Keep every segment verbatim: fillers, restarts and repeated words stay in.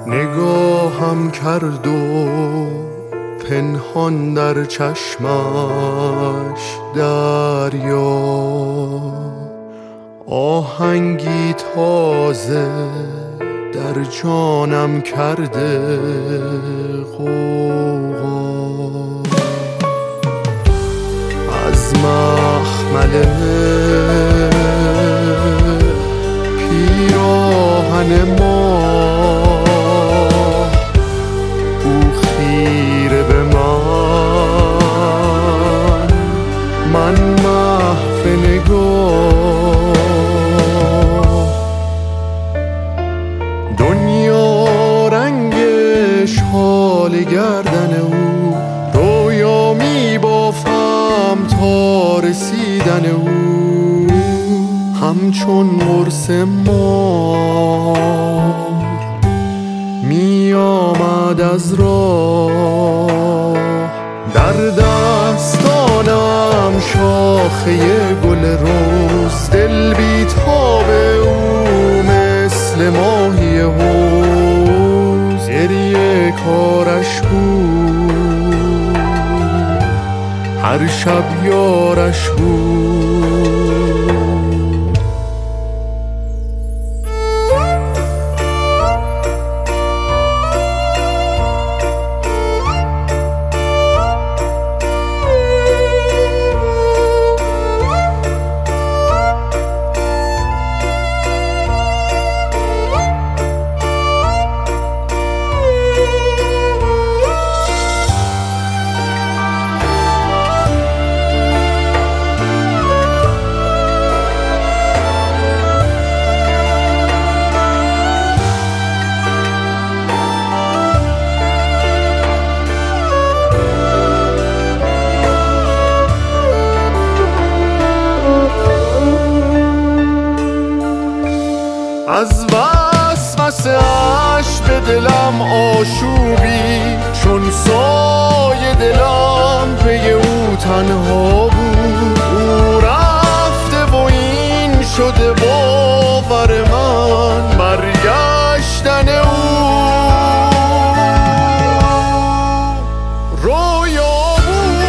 نگاهم کرد و پنهان در چشمش دریا، آهنگی تازه در جانم کرده غوغا. از مخمل پیراهن ما او خیره به من، من محو نگاه. دنیا رنگش حال گردن او، رویا می بافم تا رسیدن او، همچون قرص مار می آمد از راه. در دستانم شاخه گل روز، دل بی تاب او مثل ماهی حوض. گریه کارش بود، هر شب یارش بود. از وسوسه اش به دلم آشوبی، چون سایه دلم پی او تنها بود. او رفته و این شده باور من، برگشتن او رویا بود.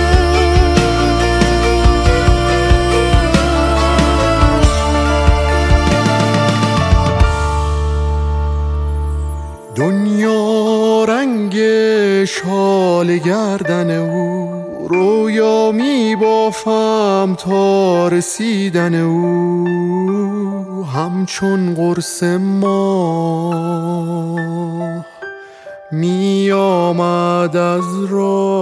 دنیا رنگش حال گردن او، رویا می بافم تا رسیدن او، همچون قرص ماه می آمد از راه.